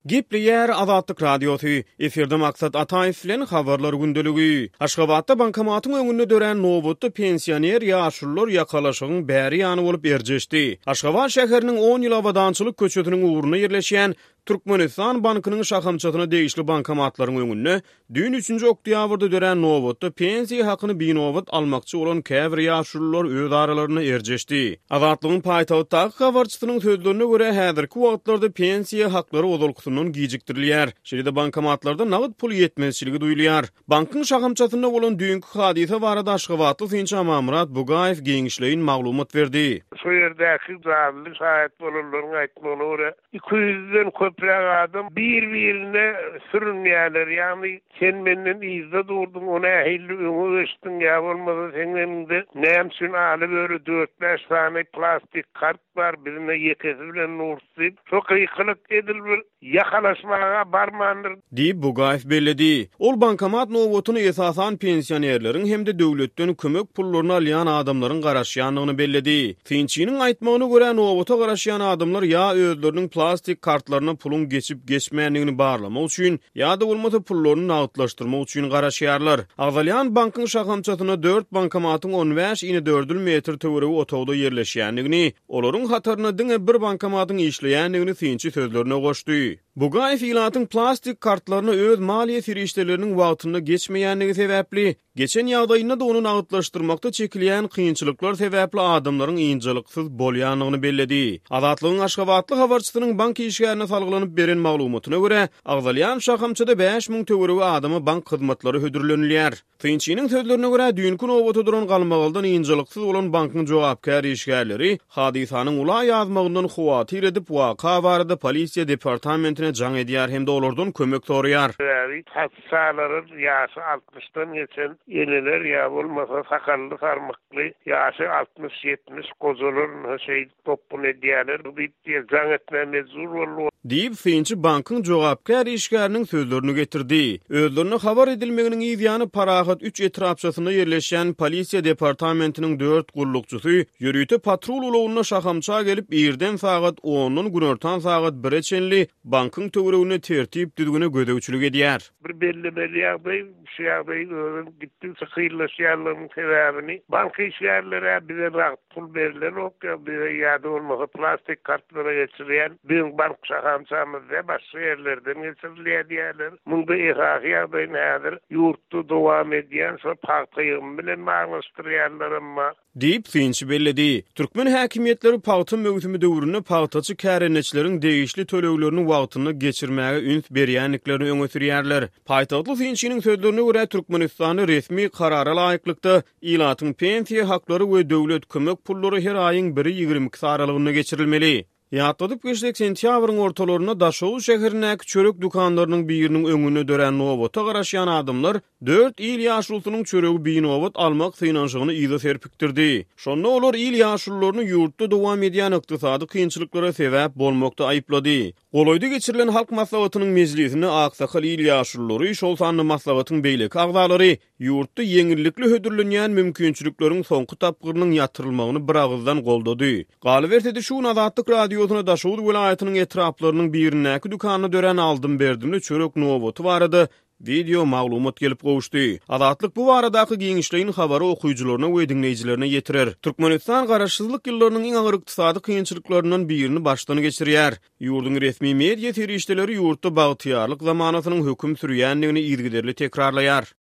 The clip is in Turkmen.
Gipli yer Azatlyk radiosu. Eferde maksat Ataýew bilen habarlar gündeligi. Aşgabatda bankamatyň öňünde dören nowatda pensioner ýaşullar ýakalaşygyň bäri ýany bolup erjeşdi. Aşgabat şäheriniň 10 ýyl awadançylyk köçetiniň uğruna ýerleşýän Türkmenistan bankynyň şahamçatyna degişli bankomatlaryň öňünde dün 3-nji oktýabrda dören nowatda pensiýa hakyny binowat almakçy bolan käbir ýaşullar öz aralaryna erjeşdi. Azatlygyň paýtagtdaky habarçysynyň sözlerine görä häzirki wagtlarda pensiýa haklary ozalkynyň gijikdirilýär. Şeýle bankomatlarda nagyt pul ýetmezçiligi duýulýar. Bankyň şahamçatynda bolan dünkü hadise barada Aşgabatly Finç Amamurat Bugaýew geňişleýin maglumat berdi. Şu ýerdäki zally şahit bolanlaryň aýtmagyna görä 200-den köpräk adam bir-birine sürünýärler. Ýani sen menden izde durdun, ona ähilli öňe geçdin, ýa bolmasa sen mende näme alyp öre 4-5 tane plastik kart bar, birine ýekesi bilen ursyp, çok ýykylyk edilip ýakalaşmaga barmandyr diýip Bugaýew belledi. Ol bankomat nowatyny esasan pensionerleriň hemde döwletden kömek pullaryny alýan adamlaryň garaşýanlygyny belledi. Finçiniň aýtmagyna görä nowata garaşýan adamlar ýa özleriniň plastik kartlaryna pulun geçip geçmeýänligini barlamak üçin ýa-da bolmasa pullaryny nagtlaşdyrmak üçin garaşýarlar. Agzalyan bankyň şahamçatyna 4 bankomatyň 15-4 metr töweregi otogda ýerleşýänligini, olaryň hataryna diňe bir bankomatyň işleýänligini Finçi sözlerine goşdy. Bugaýew ilatyň plastik kartlaryny öz maliýe firişdeleriniň wagtyna geçmeýänligi sebäpli, geçen ýagdaýynda da onu nagtlaşdyrmakda çekilýän kynçylyklar sebäpli adamlaryň ýynjylyksyz bolýanlygyny belledi. Azatlygyň Aşgabatly habarçysynyň bank işgärine salgylanyp beren maglumatyna görä, Agzalyan şahamçada 5000 töweregi adamy bank hyzmatlary hödürlenýär. Finçiniň sözlerine görä dünkü nowata duran galmagaldan ýynjylyksyz bolan bankyň jogapkär işgärleri hadisanyň ula ýazmagyndan huwatyr edip waka barada polisiýa departamentine jaň edýär hemde olardan kömek sorýar. Hassalaryň ýaşy 60-dan geçen ýeneler ýa bolmasa sakally sarmykly ýaşy 60-70 gozalyň şeý topun edýärler diýip jaň etmä mezur bolýar diýip Finçi bankyň jogapkär işgäriniň sözlerini getirdi. Özlerine habar edilmeginiň ýany Parahat 3 etrapçasyna ýerleşýän polisiýa departamentiniň 4 gullukçysy ýürüýte patrul ulawuna şahamça gelip birden sagat 10-nyň günortan sagat 1-e çenli bankyň töweregine tertip düzgüne gödäwçilik edýär. Bir belli ýagdaý, şu ýagdaý gitdi sıkýlaşýanlygyň sebäbini bank işgärlere bize pul berilen okya, bize ýa-da bolmasa plastik kartlara geçirilýän bir bank şahamçamyzda başga ýerlerden geçirilýär. Munda ihraky ýagdaý nädir? Ýurtda dowam edýän şo paýtagym bilen maňlaşdyrýarlar diýip Finçi belledi. Türkmen häkimetleri paýta möhütimi döwründe paýtaçy kärenetçileriň degişli töleglerini wagtyna geçirmäge üns berýänliklerini öňe sürýärler. Paýtagtly Finçiniň sözlerine görä Türkmenistany resmi karara laýyklykda ilatyň pensiýa haklary we döwlet kömek pullary her aýyň 1-22 aralygyna geçirilmeli. Ýatladyp geçek sentýabryň ortalaryna Daşow şäherindäki çörek dukanlarynyň biriniň öňüne dören nowata garaşýan adamlar 4 ýyl ýaşultynyň çöregi binowat almak synanşygyny ýyda serpikdirdi. Şonda olar ýyl ýaşullaryny ýurtda dowam edýän ykdysady kynçylyklara sebäp bolmakda aýplady. Goloýda geçirilen halk maslahatynyň mejlisine aksakal ýyl ýaşullary şol sanly maslahatyň beýleki agzalary ýurtda ýeňillikli hödürlenýän mümkinçilikleriň soňky tapgyrynyň ýatyrylmagyny bir agzdan goldady. Galybertede şu Azatlyk radiosuna Daşow welaýatynyň etraplarynyň birindäki dukanyny dören aldym berdimli çörek nowaty barada video maglumat gelip gowuşdy. Azatlyk bu baradaky geňişleýin habary okuyjylaryna we dinleýijilerine ýetirer. Türkmenistan garaşsyzlyk ýyllarynyň iň agyr ykdysady kynçylyklaryndan birini başdan geçirýär. Ýurdun resmi media terişdeleri ýurtda bagtyarlyk zamanatynyň höküm sürýänligini ýergiderli tekrarlaýar.